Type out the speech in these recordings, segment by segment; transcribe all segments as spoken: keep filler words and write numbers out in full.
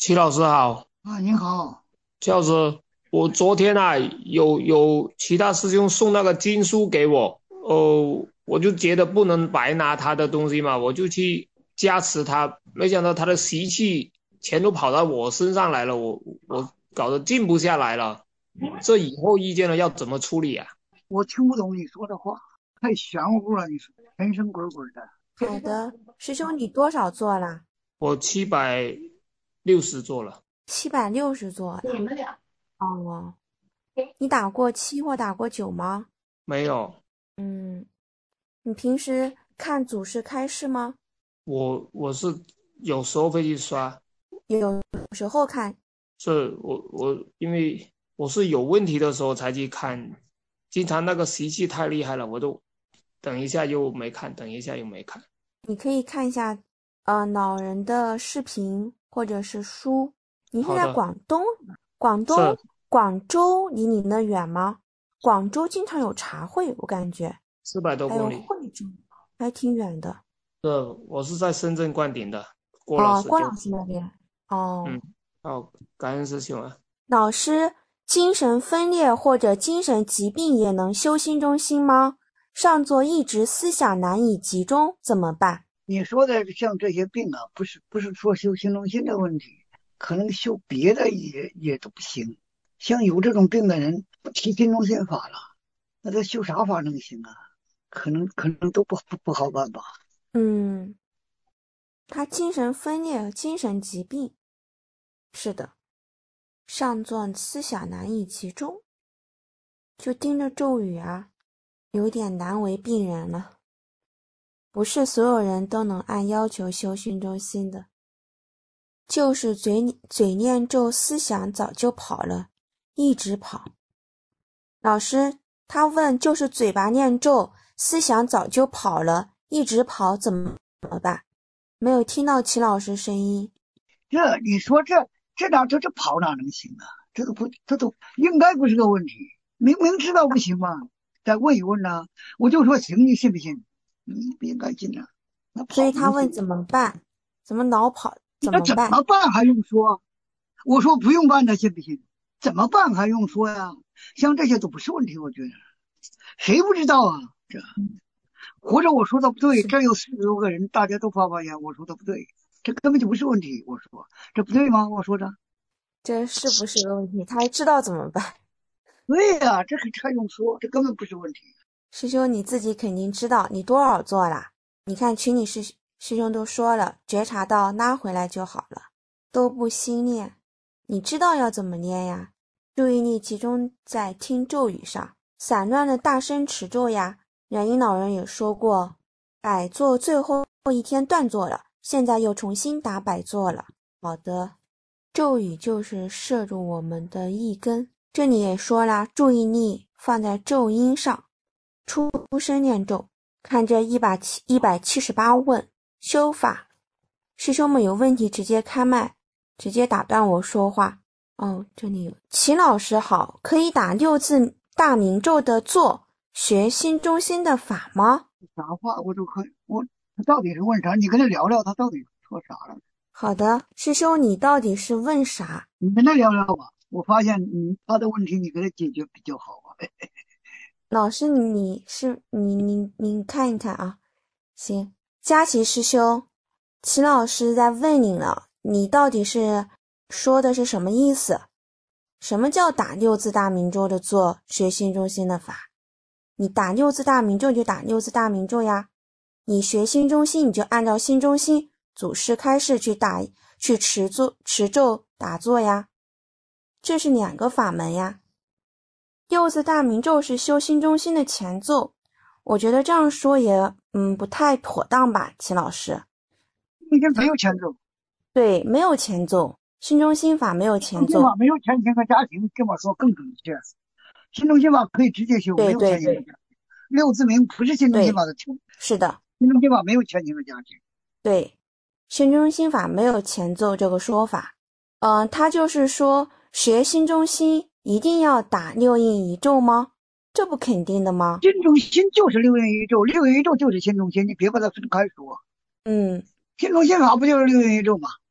齐老师好。 啊，您好。 齐老师，我昨天啊有有其他师兄送那个经书给我，哦，我就觉得不能白拿他的东西嘛，我就去加持他，没想到他的习气全都跑到我身上来了，我我搞得静不下来了，这以后意见了要怎么处理啊？ 我听不懂你说的话，太玄乎了，你说神神鬼鬼的。 好的，师兄，你多少座啦？ 我七百六十做了。 七百六十座了。哦，你打过七或打过九吗？ 没有。 嗯，你平时看祖师开示吗？ 我我是有时候会去刷。 有时候看。 是我我因为我是有问题的时候才去看，经常那个习气太厉害了，我都等一下又没看，等一下又没看。 你可以看一下，呃，老人的视频或者是书。你是在好的。 广东？广东、 是。 广州离你那远吗？广州经常有茶会，我感觉， 四百多还有公里。 惠州，还挺远的。 是。我是在深圳灌顶的，过了哦， 时间。 郭老师那边。哦。 嗯。好，感恩师兄啊。 老师，精神分裂或者精神疾病也能修心中心吗？上座一直思想难以集中，怎么办？ 你说的像这些病啊，不是不是说修心中心的问题，可能修别的也也都不行。像有这种病的人，不提心中心法了，那他修啥法能行啊？可能可能都不不不好办吧。 嗯，他精神分裂、精神疾病，是的，上座思想难以集中，就盯着咒语啊，有点难为病人了。不是所有人都能按要求修心中心的，就是嘴嘴念咒，思想早就跑了，一直跑。老师，他问就是嘴巴念咒，思想早就跑了，一直跑怎么怎么办？没有听到齐老师声音。 这你说这这哪这这跑哪能行啊？这个不这都应该不是个问题，明明知道不行嘛，再问一问呢、我就说行，你信不信？你不应该信啊，那所以跑能行？ 他问怎么办？怎么老跑？怎那怎么办？ 么办还用说？我说不用办，他信不信？怎么办还用说呀？像这些都不是问题，我觉得谁不知道啊？这或者我说的不对， 是， 这有四十多个人，大家都发发言，我说的不对，这根本就不是问题。我说这不对吗？我说的这是不是个问题？他还知道怎么办？ 对呀、啊这可还用说？这根本不是问题。 师兄你自己肯定知道，你多少做啦？你看群里师师兄都说了，觉察到拉回来就好了，都不心念。你知道要怎么念呀？注意力集中在听咒语上，散乱的大声持咒呀。冉英老人也说过，百座最后一天断座了，现在又重新打百座了。好的，咒语就是摄入我们的意根。这里也说啦，注意力放在咒音上，出声念咒。看这一百七一百七十八问修法，师兄们有问题直接开麦，直接打断我说话。哦，这里有齐老师好，可以打六字大明咒的坐，学心中心的法吗？ 啥话我都可以，我他到底是问啥？你跟他聊聊，他到底说啥了？ 好的，师兄你到底是问啥？ 你跟他聊聊吧。我发现你他的问题你给他解决比较好啊。 老师你是你你你看一看啊。行，佳琪师兄，齐老师在问你了，你到底是说的是什么意思？什么叫打六字大明咒的坐，学心中心的法？你打六字大明咒就打六字大明咒呀，你学心中心你就按照心中心祖师开示去打去持咒持咒打坐呀，这是两个法门呀。六字大明咒是修心中心的前奏，我觉得这样说也嗯不太妥当吧，齐老师。 那些没有前奏， 对，没有前奏，心中心法没有新中前奏。 心法没有前情和家庭，这么说更准确。新中心法可以直接修，没对有前对对情和家庭。六字明不是新中心对， 法的前， 是的， 新中心法没有前情和家庭。 对，心中心法没有前奏这个说法。嗯、呃，他就是说学心中心一定要打六印一咒吗？这不肯定的吗？ 新中心就是六元宇宙，六元宇宙就是新中心，你别把它分开说。 嗯， 新中心法不就是六元宇宙吗？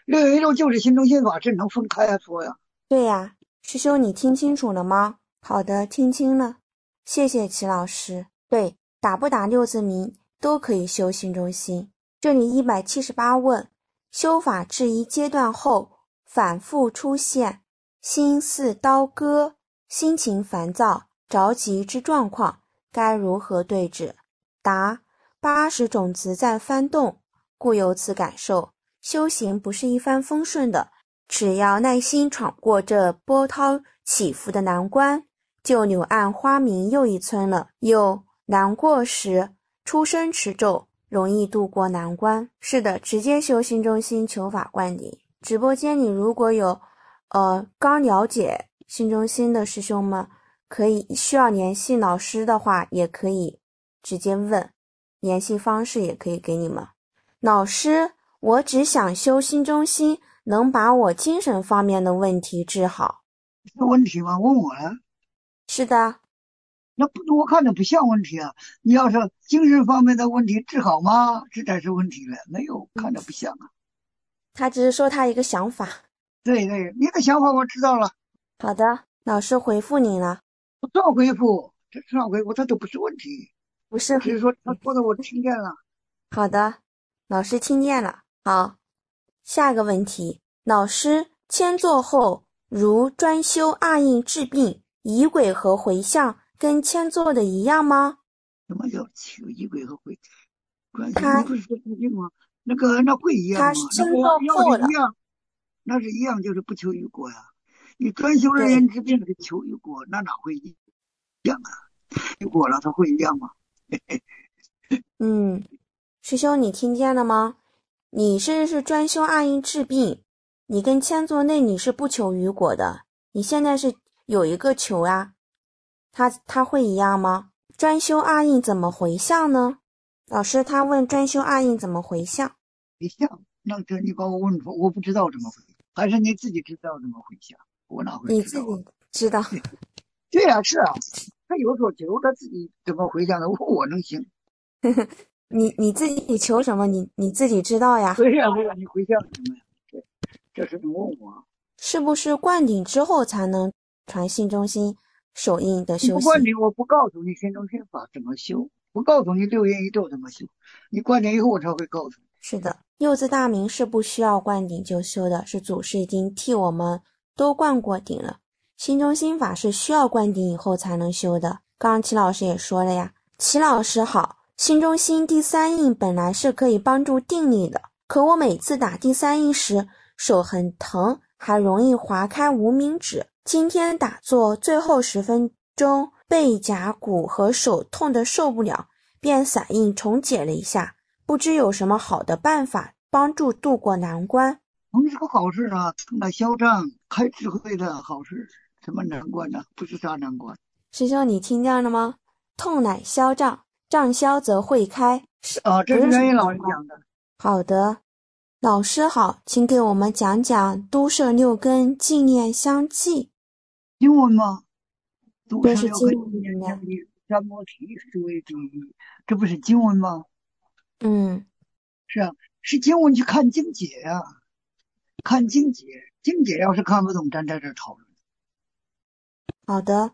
六元一咒就是心中心法，这能分开来说呀？ 对呀，师兄你听清楚了吗？好的，听清了，谢谢齐老师。对，打不打六字名都可以修心中心。这里一百七十八问，修法至一阶段后反复出现心似刀割、心情烦躁、着急之状况，该如何对治？答：八十种子在翻动，故有此感受。修行不是一帆风顺的，只要耐心闯过这波涛起伏的难关，就柳暗花明又一村了。有难过时出声持咒，容易度过难关。是的，直接修心中心，求法灌顶。直播间里如果有呃刚了解心中心的师兄们，可以需要联系老师的话，也可以直接问，联系方式也可以给你们。老师，我只想修心中心，能把我精神方面的问题治好。 是问题吗？问我呀？ 是的。 那不，我看着不像问题啊。你要是精神方面的问题治好吗？这才是问题了。没有，看着不像啊。 他只是说他一个想法。 对对，你的想法我知道了。 好的，老师回复你了。 不算回复，这算回复，这都不是问题。 不是， 只是说他说的我听见了。 好的，老师听见了。好，下个问题，老师签座后如专修二印治病，仪轨和回向跟签座的一样吗？ 什么叫求仪轨和回？专他修，你不是说治病吗？那个那会一样吗？ 他是签座要后了。 是一样，那是一样，就是不求于果呀。你专修二印治病是求于果，那哪会一样啊？有果了，它会一样吗？ 嗯，师兄，你听见了吗？你是是专修二印治病，你跟签座内你是不求于果的，你现在是有一个求啊，他他会一样吗？专修二印怎么回向呢？老师他问专修二印怎么回向？ 回向？那这你把我问出，我不知道怎么回，还是你自己知道怎么回向？我哪会知道、啊？ 你自己知道？ 对呀、啊，是啊，他有所求，他自己怎么回向的，我能行？ 你你自己求什么？你你自己知道呀？ 对呀，对呀，你回向什么呀？这这是你问我， 是不是灌顶之后才能传心中心手印的修行？ 你不灌顶，我不告诉你心中心法怎么修，不告诉你六元一咒怎么修，你灌顶以后我才会告诉你。 是的，六字大明是不需要灌顶就修的，是祖师已经替我们都灌过顶了。心中心法是需要灌顶以后才能修的。刚刚齐老师也说了呀，齐老师好，心中心第三印本来是可以帮助定力的，可我每次打第三印时手很疼，还容易划开无名指。今天打坐最后十分钟，背甲骨和手痛得受不了，便散印重解了一下，不知有什么好的办法帮助度过难关。 疼是个好事啊，疼了消胀，开智慧的好事，什么难关呢、啊？不是啥难关。 师兄，你听见了吗？痛乃消胀，胀消则会开。 啊，这是袁云老师讲的。 好的，老师好，请给我们讲讲都摄六根净念相继。 经文吗？都这是摄六根经净念文相继，三摩提是为第一，这不是经文吗？ 嗯， 是啊，是经文去看经解呀、啊，看经解，经解要是看不懂，咱在这讨论。 好的，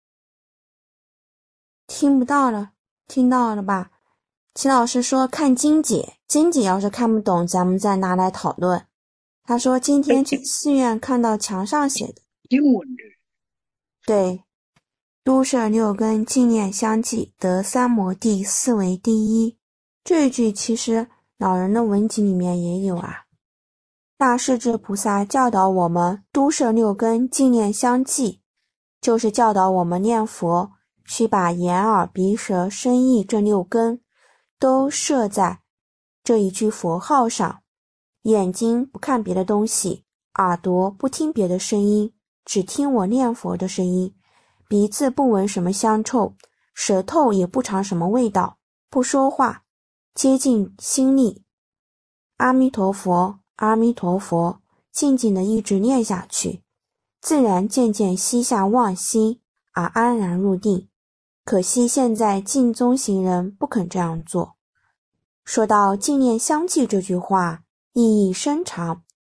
听不到了，听到了吧？齐老师说看经解，经解要是看不懂，咱们再拿来讨论。他说今天去寺院看到墙上写的经文这对，都摄六根净念相继，得三摩地，四为第一。这一句其实老人的文集里面也有啊。大势至菩萨教导我们都摄六根净念相继，就是教导我们念佛需把眼耳鼻舌身意这六根都摄在这一句佛号上，眼睛不看别的东西，耳朵不听别的声音，只听我念佛的声音，鼻子不闻什么香臭，舌头也不尝什么味道，不说话，接近心力，阿弥陀佛，阿弥陀佛，静静的一直念下去，自然渐渐息下妄心，而安然入定。可惜现在净宗行人不肯这样做。说到净念相继这句话，意义深长，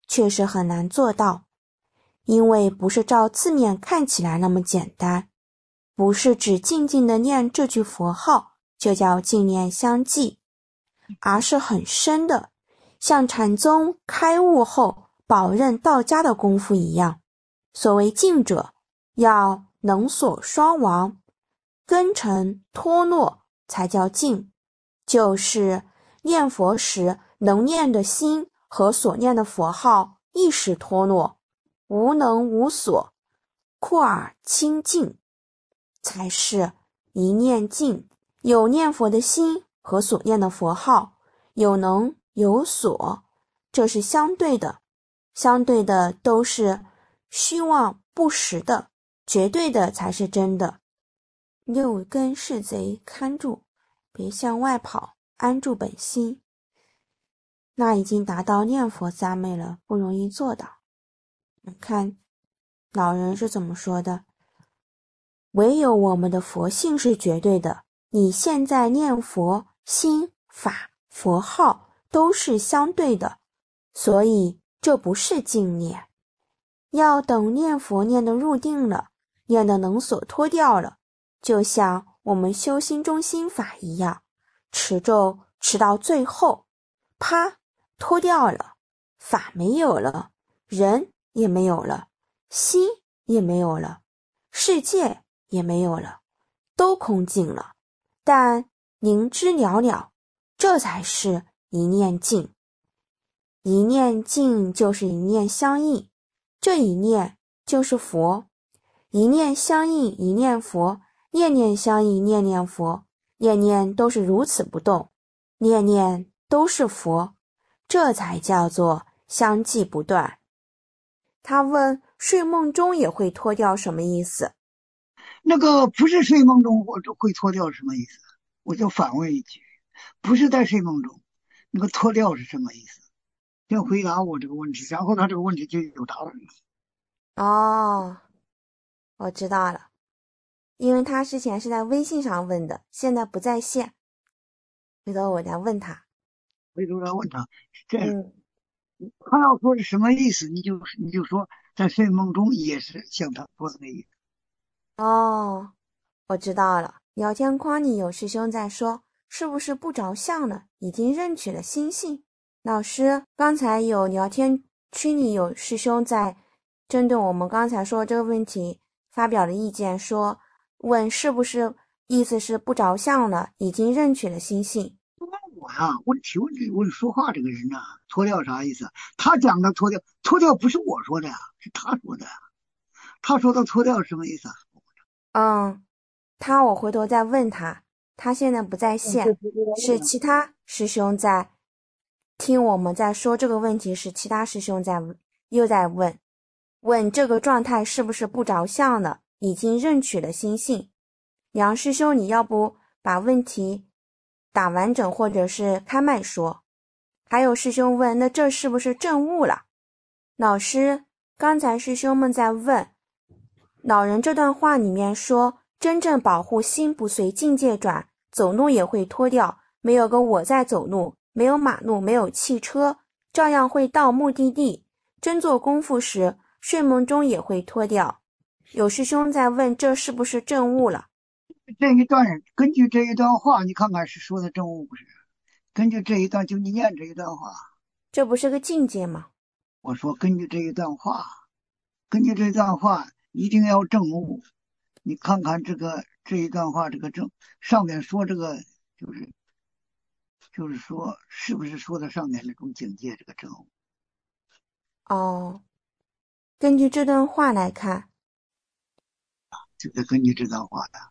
确实很难做到，因为不是照字面看起来那么简单，不是只静静的念这句佛号就叫静念相继，而是很深的，像禅宗开悟后宝刃道家的功夫一样。所谓静者，要能所双亡，根尘脱落才叫静，就是念佛时能念的心和所念的佛号一时脱落，无能无所，库尔清净，才是一念静。有念佛的心和所念的佛号有能有所，这是相对的，相对的都是虚妄不实的，绝对的才是真的。六根是贼看住，别向外跑，安住本心。那已经达到念佛三昧了，不容易做到。看老人是怎么说的，唯有我们的佛性是绝对的，你现在念佛心法佛号都是相对的，所以这不是静念。要等念佛念得入定了，念得能所脱掉了，就像我们修心中心法一样，持咒持到最后，啪，脱掉了，法没有了，人也没有了，心也没有了，世界也没有了，都空净了，但凝之了了，这才是一念静。一念静就是一念相应，这一念就是佛，一念相应一念佛，念念相应念念佛，念念都是如此不动，念念都是佛，这才叫做相继不断。他问睡梦中也会脱掉什么意思？ 那个不是睡梦中我会脱掉什么意思？我就反问一句，不是在睡梦中，那个脱掉是什么意思？先回答我这个问题，然后他这个问题就有答案了。 哦，我知道了，因为他之前是在微信上问的，现在不在线，回头我再问他。 回头来问他，这样、 嗯、 他要说是什么意思，你就你就说在睡梦中也是像他说的那意思。 哦，我知道了。聊天框里有师兄在说，是不是不着相了，已经认取了心性？老师，刚才有聊天区里有师兄在针对我们刚才说这个问题发表了意见，说问是不是意思是不着相了，已经认取了心性。 我呀、啊，问提问题问说话这个人呐、啊，脱掉啥意思？他讲的脱掉，脱掉不是我说的呀，是他说的呀。他说的脱掉是什么意思啊？ 嗯，他我回头再问他，他现在不在线，是其他师兄在听我们在说这个问题，是其他师兄在又在问问这个状态是不是不着相了，已经认取了心性。杨师兄，你要不把问题打完整，或者是开麦说。还有师兄问，那这是不是证悟了？老师，刚才师兄们在问老人这段话里面说，真正保护心不随境界转，走路也会脱掉，没有个我在走路，没有马路，没有汽车，照样会到目的地。真做功夫时，睡梦中也会脱掉。有师兄在问，这是不是证悟了？ 这一段根据这一段话，你看看是说的证悟不是？根据这一段，就你念这一段话， 这不是个境界吗？ 我说根据这一段话，根据这一段话一定要证悟。你看看这个这一段话，这个证上面说这个就是就是说，是不是说的上面那种境界这个证悟？ 哦，根据这段话来看， 这个根据这段话的。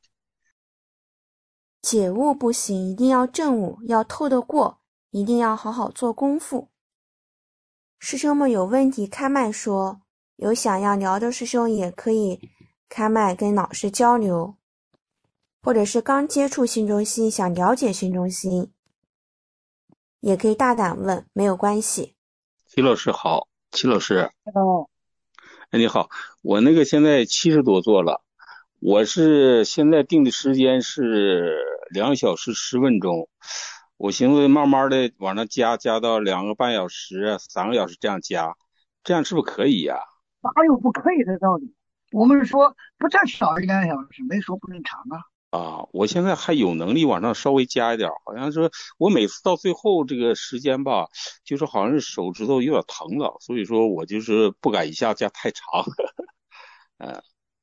解悟不行，一定要证悟，要透得过，一定要好好做功夫。师兄们有问题开麦说，有想要聊的师兄也可以开麦跟老师交流，或者是刚接触心中心想了解心中心，也可以大胆问，没有关系。 齐老师好。齐老师， 哦， 哎，你好，我那个现在七十多座了，我是现在定的时间是两小时十分钟，我寻思慢慢的往上加，加到两个半小时、三个小时这样加， 这样是不是可以呀、 哪有不可以的道理？我们说不再少于两小时，没说不能长啊。 啊？我现在还有能力往上稍微加一点儿，好像是我每次到最后这个时间吧，就是好像是手指头有点疼了，所以说我就是不敢一下加太长。嗯，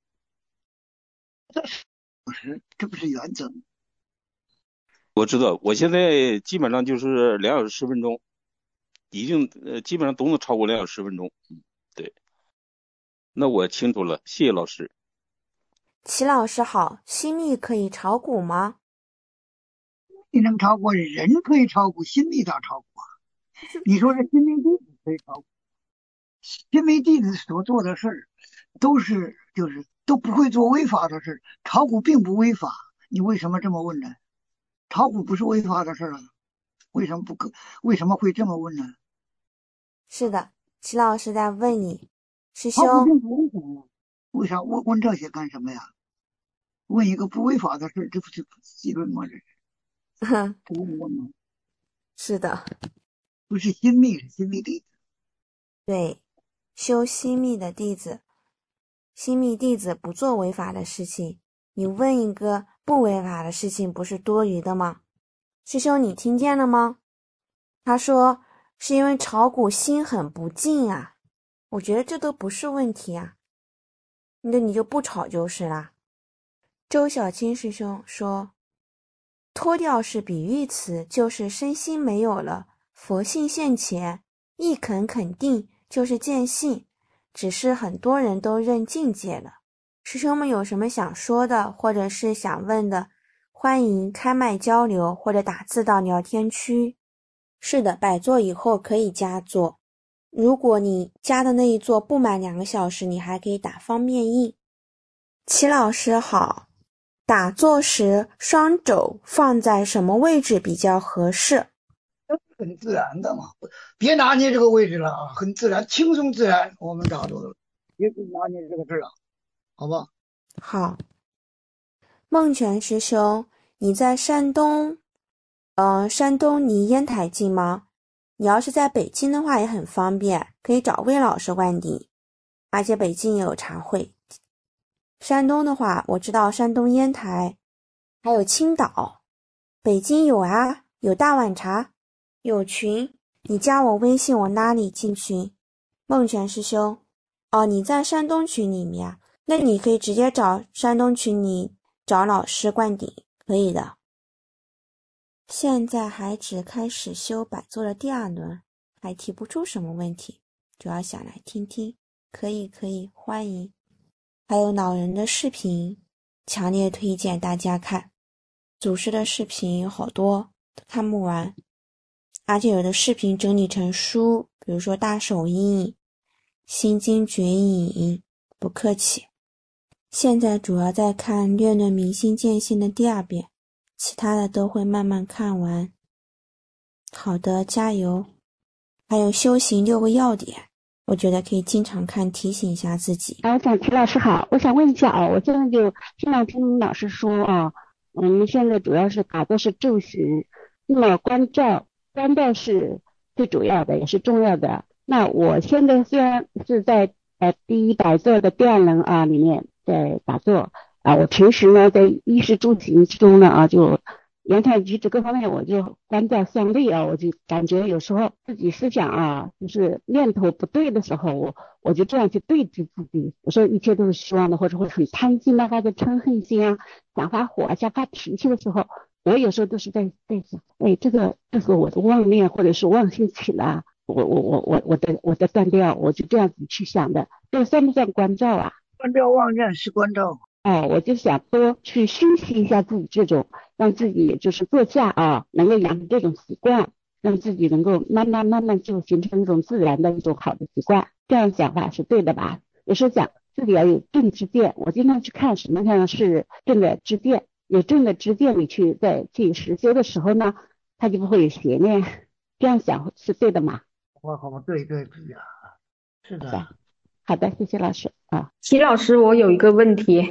这不是原则吗？ 我知道，我现在基本上就是两小时十分钟，已经呃基本上都能超过两小时十分钟。嗯，对，那我清楚了，谢谢老师。 齐老师好，心密可以炒股吗？ 你能超过人可以超过，心密咋超过啊？你说这心密弟子可以超过，心密弟子所做的事儿都是就是都不会做违法的事儿，炒股并不违法。你为什么这么问呢？炒股不是违法的事儿啊，为什么不可？为什么会这么问呢？ 是的，齐老师在问你，师炒股兄， 并不违法呀，为啥问问这些干什么呀？问一个不违法的事儿，这不是议论吗？这是不问吗？ 是的， 不是心密，是心密弟子。 对，修心密的弟子，心密弟子不做违法的事情，你问一个不违法的事情，不是多余的吗？师兄，你听见了吗？他说是因为炒股心很不静啊，我觉得这都不是问题啊，那你就不炒就是啦。周小青师兄说，脱掉是比喻词，就是身心没有了，佛性现前，一肯肯定就是见性，只是很多人都认境界了。师兄们有什么想说的，或者是想问的，欢迎开麦交流，或者打字到聊天区。是的，百座以后可以加座，如果你加的那一座不满两个小时，你还可以打方便印。齐老师好，打坐时双肘放在什么位置比较合适？ 很自然的嘛，别拿捏这个位置了啊，很自然，轻松自然，我们打住了，别拿捏这个事了，好吧？ 好，孟泉师兄，你在山东，呃，山东离烟台近吗？你要是在北京的话也很方便，可以找魏老师灌顶，而且北京也有茶会。山东的话，我知道山东烟台，还有青岛，北京有啊，有大碗茶，有群，你加我微信，我拉你进群。孟泉师兄，哦，你在山东群里面啊，那你可以直接找山东群里找老师灌顶，可以的。现在还只开始修百座的第二轮，还提不出什么问题，主要想来听听，可以可以，欢迎。还有老人的视频，强烈推荐大家看。祖师的视频有好多，都看不完，而且有的视频整理成书，比如说大手印、心经绝影，不客气。现在主要在看《略论明心见性》的第二遍，其他的都会慢慢看完。好的，加油！还有修行六个要点，我觉得可以经常看，提醒一下自己。 啊，蒋琦老师好，我想问一下啊，我现在就经常听老师说啊，我们现在主要是打坐是助行，那么关照关照是最主要的，也是重要的。那我现在虽然是在呃第一百座的第二轮啊里面在打坐啊，我平时呢在衣食住行之中呢啊就。言谈举止各方面，我就关照向内啊，我就感觉有时候自己思想啊，就是念头不对的时候，我我就这样去对峙自己。有时候一切都是虚妄的，或者会很贪心啊，或者嗔恨心啊，想发火啊，想发脾气的时候，我有时候都是在在想，哎，这个这是我的妄念或者是妄心起了，我我我我我的我的断掉，我就这样子去想的，这算不算关照啊？ 关照妄念是关照。 哦，我就想多去熏习一下自己这种，让自己就是坐下啊，能够养成这种习惯，让自己能够慢慢慢慢就形成一种自然的一种好的习惯。这样想法是对的吧？有时候讲自己要有正知见，我经常去看什么样是正的知见，有正的知见，你去在去实修的时候呢，它就不会有邪念。这样想是对的吗？ 好好，对对对呀，是的。 好的，谢谢老师啊。 齐老师，我有一个问题，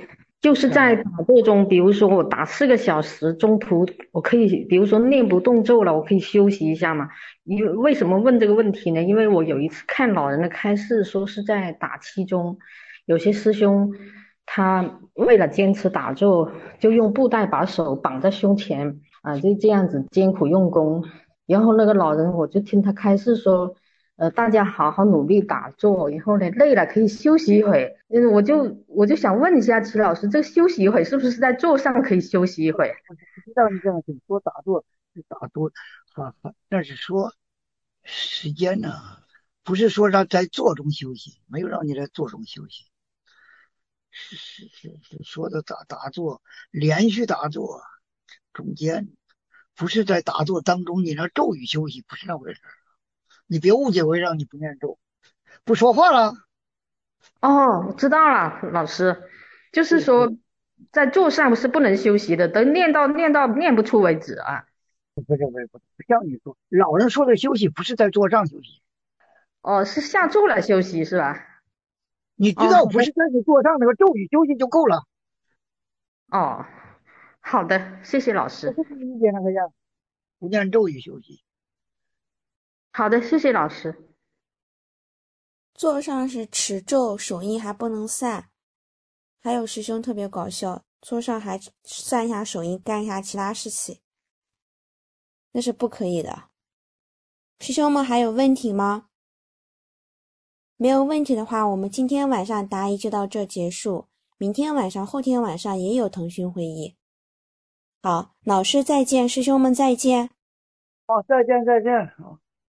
就是在打坐中，比如说我打四个小时，中途我可以，比如说念不动咒了，我可以休息一下嘛。因为为什么问这个问题呢？因为我有一次看老人的开示，说是在打七中，有些师兄他为了坚持打坐，就用布袋把手绑在胸前啊，就这样子艰苦用功。然后那个老人，我就听他开示说，呃，大家好好努力打坐，以后呢累了可以休息一会。嗯，我就我就想问一下齐老师，这个休息一会是不是在坐上可以休息一会？ 不知道你这样子说打坐是打坐，哈哈，但是说时间呢，不是说让在坐中休息，没有让你在坐中休息，是是是是说的打打坐，连续打坐中间，不是在打坐当中你让咒语休息，不是那回事。你别误解为让你不念咒，不说话了。 哦，我知道了，老师，就是说在坐上是不能休息的，等念到念到念不出为止啊。 不是不是不是，不像你说，老人说的休息不是在坐上休息， 哦，是下坐了休息是吧？ 你知道不是在你坐上那个咒语休息就够了。 哦，好的，谢谢老师。 不是你理解那个样，不念咒语休息。 好的，谢谢老师。 坐上是持咒，手印还不能散。还有师兄特别搞笑，坐上还散一下手印，干一下其他事情，那是不可以的。师兄们还有问题吗？没有问题的话，我们今天晚上答疑就到这结束。明天晚上、后天晚上也有腾讯会议。好，老师再见，师兄们再见。 好，再见再见。好。